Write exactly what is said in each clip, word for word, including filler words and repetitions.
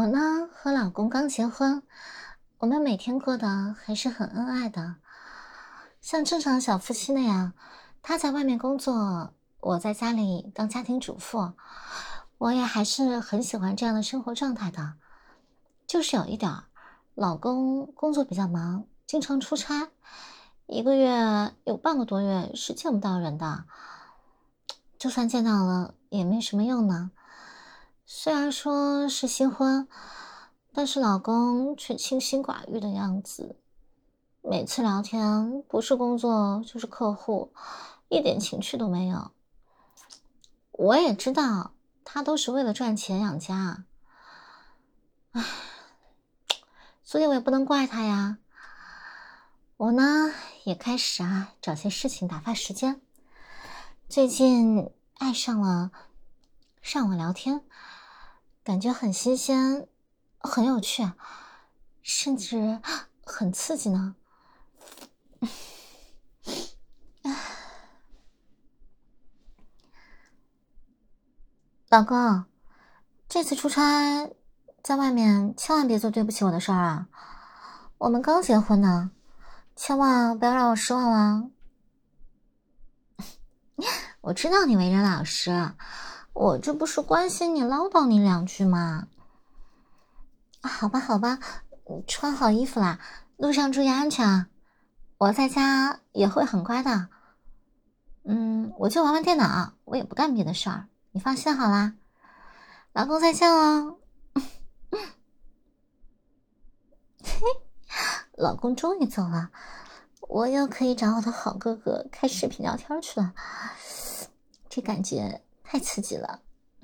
我呢和老公刚结婚，我们每天过得还是很恩爱的，像正常小夫妻那样。他在外面工作，我在家里当家庭主妇，我也还是很喜欢这样的生活状态的。就是有一点儿，老公工作比较忙，经常出差，一个月有半个多月是见不到人的，就算见到了也没什么用呢。虽然说是新婚，但是老公却清心寡欲的样子。每次聊天不是工作就是客户，一点情趣都没有。我也知道他都是为了赚钱养家，所以我也不能怪他呀。我呢也开始啊找些事情打发时间。最近爱上了上网聊天，感觉很新鲜，很有趣，甚至很刺激呢。老公，这次出差在外面千万别做对不起我的事儿啊！我们刚结婚呢，千万不要让我失望了。我知道你为人老实，我这不是关心你唠叨你两句吗？好吧好吧，穿好衣服啦，路上注意安全啊。我在家也会很乖的。嗯，我就玩玩电脑，我也不干别的事儿，你放心好啦。老公再见喽。老公终于走了，我又可以找我的好哥哥开视频聊天去了，这感觉太刺激了。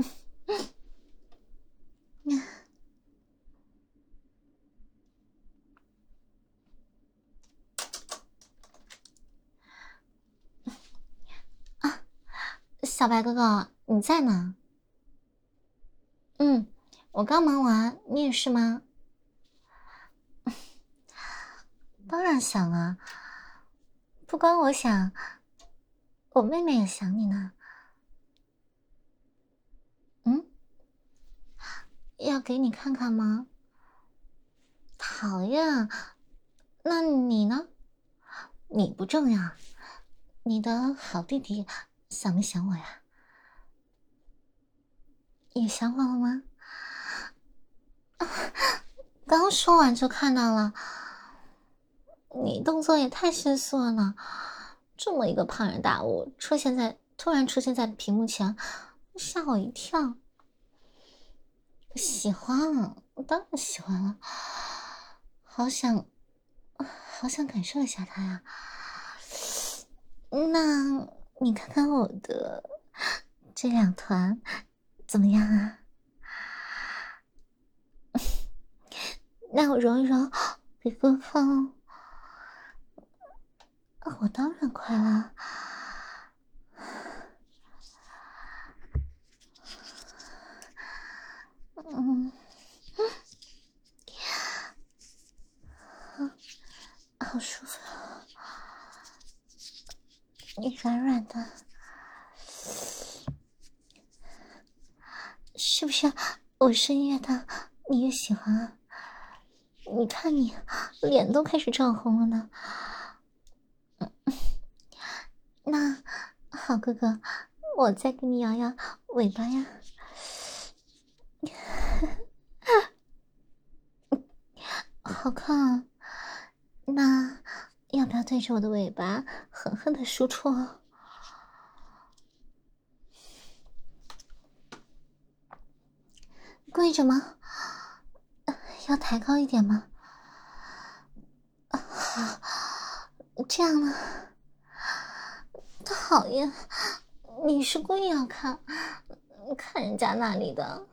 啊，小白哥哥，你在呢？嗯，我刚忙完，你也是吗？当然想啊，不光我想，我妹妹也想你呢。嗯，要给你看看吗？讨厌，那你呢？你不重要，你的好弟弟想没想我呀？也想我了吗？刚说完就看到了，你动作也太迅速了呢！这么一个庞然大物出现在突然出现在屏幕前，吓我一跳。喜欢啊，我当然喜欢了，好想，好想感受一下它呀。那你看看我的这两团怎么样啊？那我揉一揉给哥看哦。我当然快了。嗯，好舒服，你软软的，是不是我声乐的你也喜欢啊？你看你脸都开始涨红了呢。那好哥哥，我再给你摇摇尾巴呀。好看啊，那要不要对着我的尾巴狠狠的输出？跪着吗？要抬高一点吗？这样呢？讨厌，你是故意要看看人家那里的。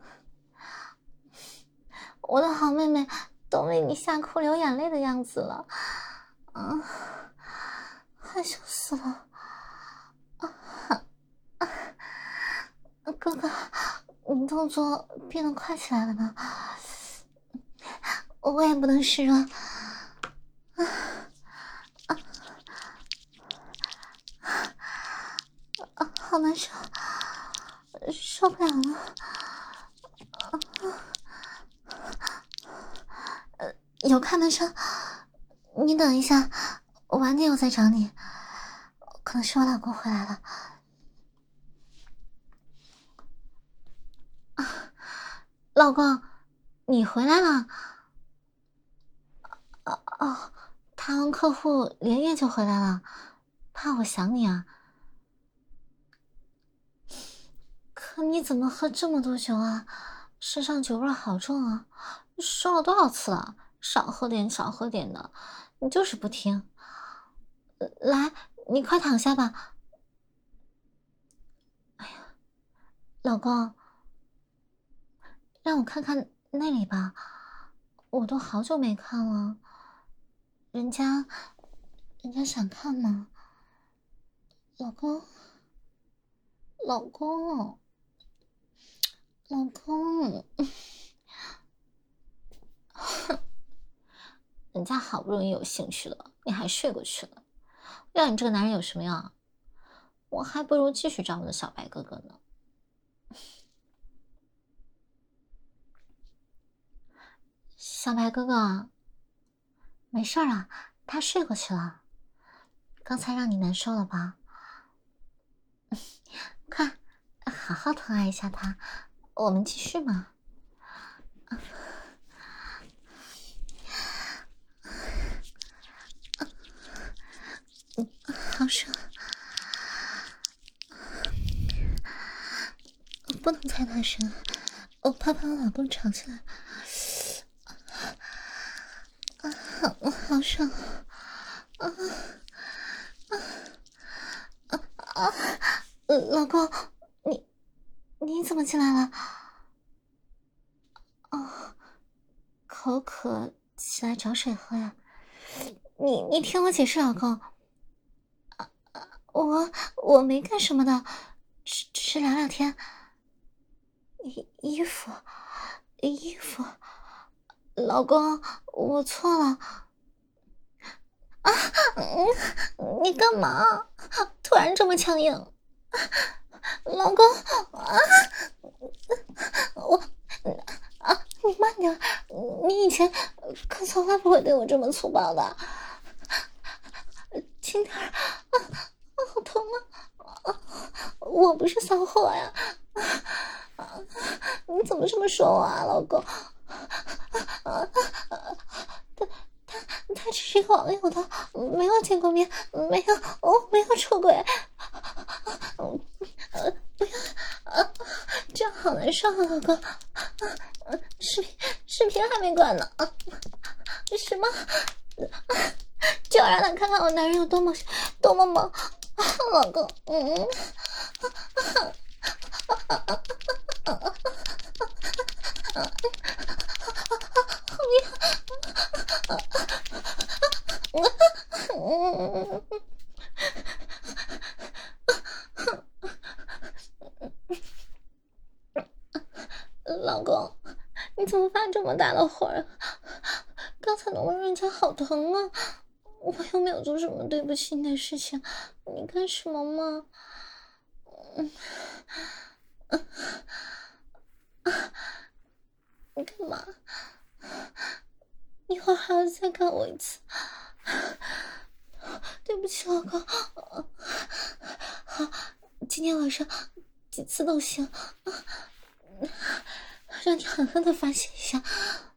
我的好妹妹都为你吓哭流眼泪的样子了，啊，害羞死了。啊啊，哥哥，你动作变得快起来了呢，我也不能示弱。啊啊啊，好难受，受不了了。 有开门声，你等一下，我晚点我再找你。可能是我老公回来了。啊，老公，你回来了。哦哦，谈完客户连夜就回来了，怕我想你啊。可你怎么喝这么多酒啊？身上酒味好重啊！说了多少次了，少喝点，少喝点的，你就是不听。来，你快躺下吧。哎呀，老公，让我看看那里吧，我都好久没看了。人家，人家想看吗？老公，老公，老公，人家好不容易有兴趣了，你还睡过去了。要你这个男人有什么用啊？我还不如继续找我的小白哥哥呢。小白哥哥，没事儿啊，他睡过去了。刚才让你难受了吧？快，好好疼爱一下他，我们继续嘛。好爽，不能太大声，我怕把我老公吵起来。啊，好，好爽！啊啊啊啊！老公，你你怎么进来了？哦，口渴，起来找水喝呀。你你听我解释，老公。我我没干什么的，只只是聊聊天。衣衣服，衣服，老公，我错了。啊，嗯，你干嘛？突然这么强硬，老公啊！我啊，你慢点，你以前可从来不会对我这么粗暴的。轻点啊，好疼啊！我不是骚货呀！啊，你怎么这么说我啊，老公？啊，他他他只是一个网友的，没有见过面，没有，我没有出轨。嗯，不要啊，这样好难受啊，老公。啊，视频视频还没关呢。啊，什么？就让他看看我男人有多么多么猛，啊，老公，嗯，老公，你怎么发这么大的火啊？刚才的闻人家好疼啊！我又没有做什么对不起你的事情，你干什么吗？嗯，你干嘛？一会儿还要再干我一次。对不起，老公。好，今天晚上几次都行，让你狠狠的发泄一下。